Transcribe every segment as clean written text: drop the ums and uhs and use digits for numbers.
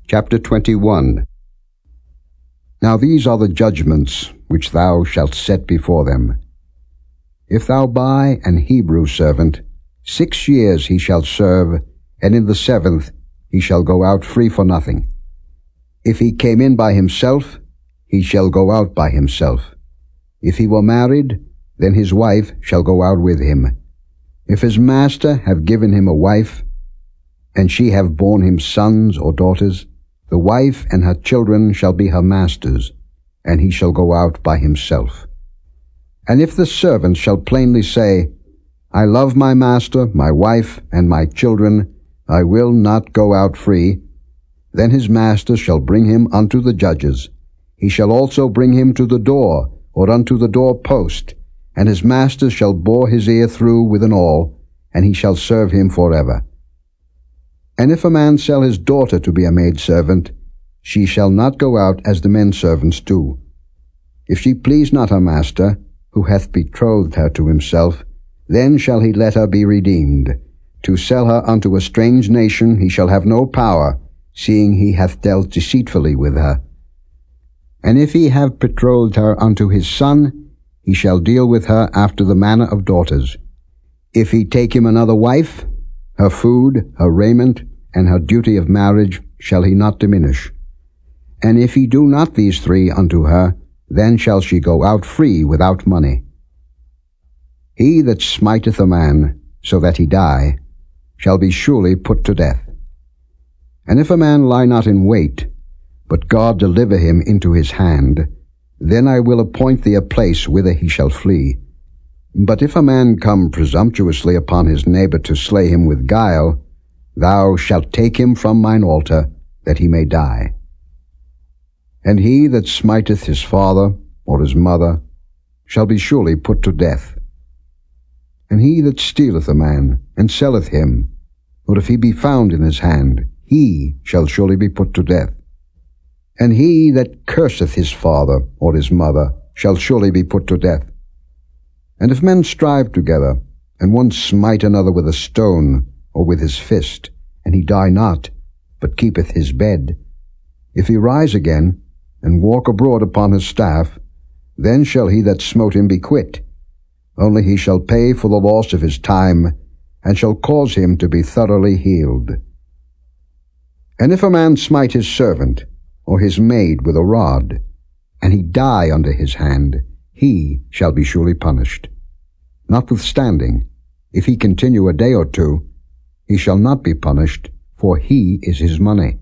Chapter 21. Now these are the judgments which thou shalt set before them. If thou buy an Hebrew servant, 6 years he shall serve, and in the 7th he shall go out free for nothing. If he came in by himself, he shall go out by himself. If he were married, then his wife shall go out with him. If his master have given him a wife, and she have borne him sons or daughters, the wife and her children shall be her master's, and he shall go out by himself. And if the servant shall plainly say, I love my master, my wife, and my children, I will not go out free, then his master shall bring him unto the judges. He shall also bring him to the door, or unto the door post, and his master shall bore his ear through with an awl, and he shall serve him forever. And if a man sell his daughter to be a maidservant, she shall not go out as the men servants do. If she please not her master, who hath betrothed her to himself, then shall he let her be redeemed. To sell her unto a strange nation he shall have no power, seeing he hath dealt deceitfully with her. And if he have betrothed her unto his son, he shall deal with her after the manner of daughters. If he take him another wife, her food, her raiment, and her duty of marriage shall he not diminish. And if he do not these 3 unto her, then shall she go out free without money. He that smiteth a man, so that he die, shall be surely put to death. And if a man lie not in wait, but God deliver him into his hand, then I will appoint thee a place whither he shall flee. But if a man come presumptuously upon his neighbor to slay him with guile, thou shalt take him from mine altar, that he may die. And he that smiteth his father or his mother shall be surely put to death. And he that stealeth a man, and selleth him, or if he be found in his hand, he shall surely be put to death. And he that curseth his father or his mother shall surely be put to death. And if men strive together, and one smite another with a stone, or with his fist, and he die not, but keepeth his bed, if he rise again, and walk abroad upon his staff, then shall he that smote him be quit. Only he shall pay for the loss of his time, and shall cause him to be thoroughly healed. And if a man smite his servant, or his maid with a rod, and he die under his hand, he shall be surely punished. Notwithstanding, if he continue a day or 2, he shall not be punished, for he is his money.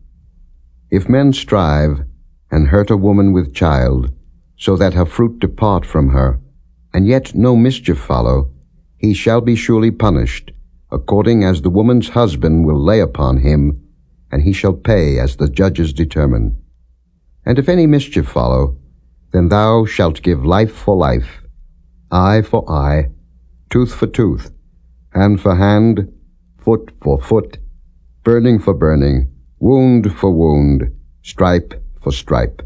If men strive, and hurt a woman with child, so that her fruit depart from her, and yet no mischief follow, he shall be surely punished, according as the woman's husband will lay upon him, and he shall pay as the judges determine. And if any mischief follow, then thou shalt give life for life, eye for eye, tooth for tooth, hand for hand, foot for foot, burning for burning, wound for wound, stripe for stripe.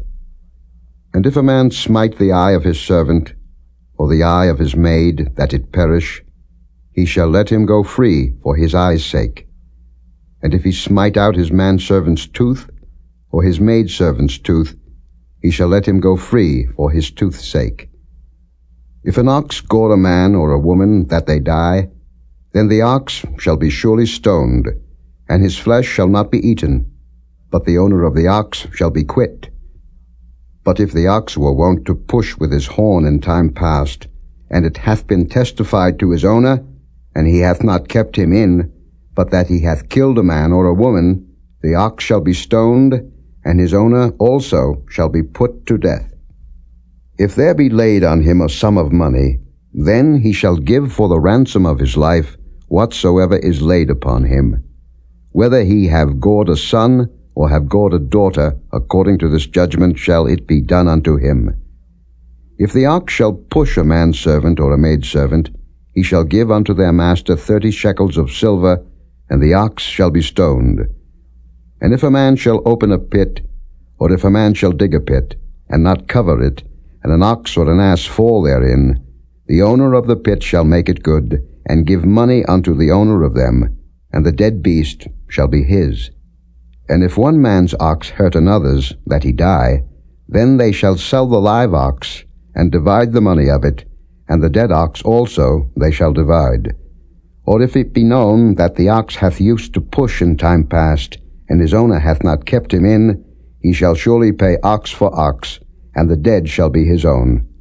And if a man smite the eye of his servant, or the eye of his maid, that it perish, he shall let him go free for his eye's sake. And if he smite out his manservant's tooth, or his maidservant's tooth, he shall let him go free for his tooth's sake. If an ox gore a man or a woman that they die, then the ox shall be surely stoned, and his flesh shall not be eaten, but the owner of the ox shall be quit. But if the ox were wont to push with his horn in time past, and it hath been testified to his owner, and he hath not kept him in, but that he hath killed a man or a woman, the ox shall be stoned, and his owner also shall be put to death. If there be laid on him a sum of money, then he shall give for the ransom of his life whatsoever is laid upon him. Whether he have gored a son, or have gored a daughter, according to this judgment shall it be done unto him. If the ox shall push a manservant or a maidservant, he shall give unto their master 30 shekels of silver, and the ox shall be stoned. And if a man shall open a pit, or if a man shall dig a pit, and not cover it, and an ox or an ass fall therein, the owner of the pit shall make it good, and give money unto the owner of them, and the dead beast shall be his. And if one man's ox hurt another's, that he die, then they shall sell the live ox, and divide the money of it, and the dead ox also they shall divide. Or if it be known that the ox hath used to push in time past, and his owner hath not kept him in, he shall surely pay ox for ox, and the dead shall be his own.